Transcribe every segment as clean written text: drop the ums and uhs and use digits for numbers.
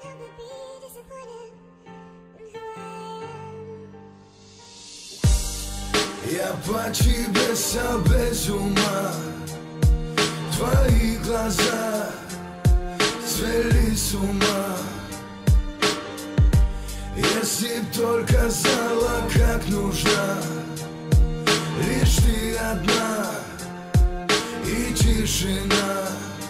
Я по тебе сам без ума. Твои глаза свели с ума. Если б только знала, как нужна лишь ты одна и тишина.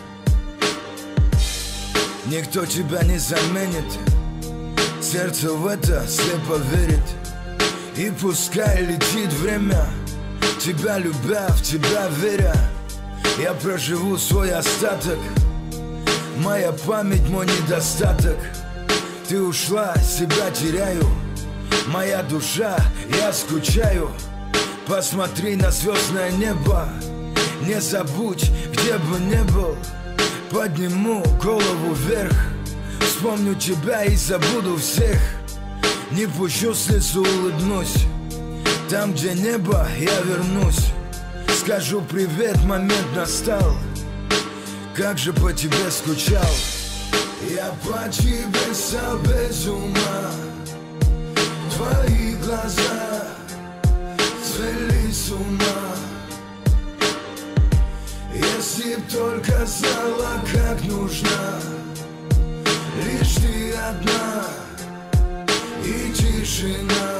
Никто тебя не заменит, сердце в это слепо верит. И пускай летит время, тебя любя, в тебя веря, я проживу свой остаток. Моя память, мой недостаток. Ты ушла, себя теряю. Моя душа, я скучаю. Посмотри на звездное небо. Не забудь, где бы ни был. Подниму голову вверх. Вспомню тебя и забуду всех. Не пущу слезу, улыбнусь. Там, где небо, я вернусь. Скажу привет, момент настал. Как же по тебе скучал. Я по тебе сам без ума. Твои глаза свели с ума. Если б только знала, как нужна лишь ты одна и тишина.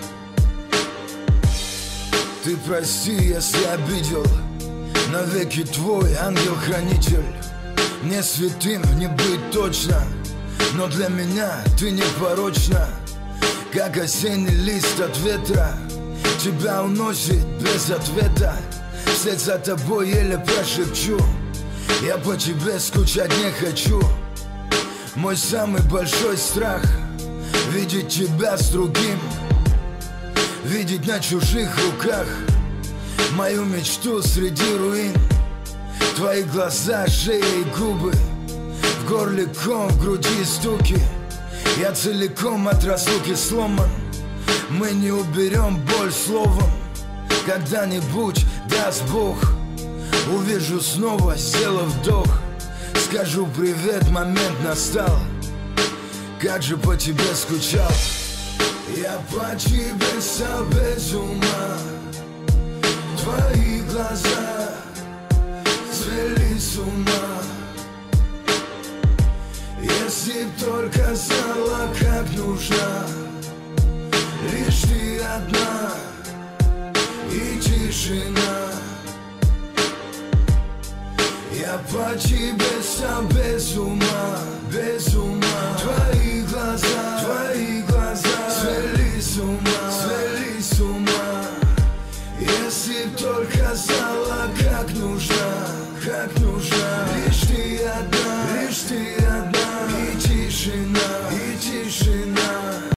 Ты прости, если обидел. Навеки твой ангел-хранитель. Мне святым не быть точно, но для меня ты непорочна. Как осенний лист от ветра, тебя уносит без ответа. Вслед за тобой еле прошепчу. Я по тебе скучать не хочу. Мой самый большой страх — видеть тебя с другим, видеть на чужих руках мою мечту среди руин. Твои глаза, шея и губы, в горле ком, в груди стуки. Я целиком от разлуки сломан. Мы не уберем боль словом. Когда-нибудь, даст Бог, увижу снова, сделав вдох. Скажу привет, момент настал. Как же по тебе скучал. Я по тебе сам без ума. Твои глаза свели с ума. Если б только знала, как нужна лишь ты одна и тишина. Я по тебе сам без ума, без ума. Твои глаза свели с ума.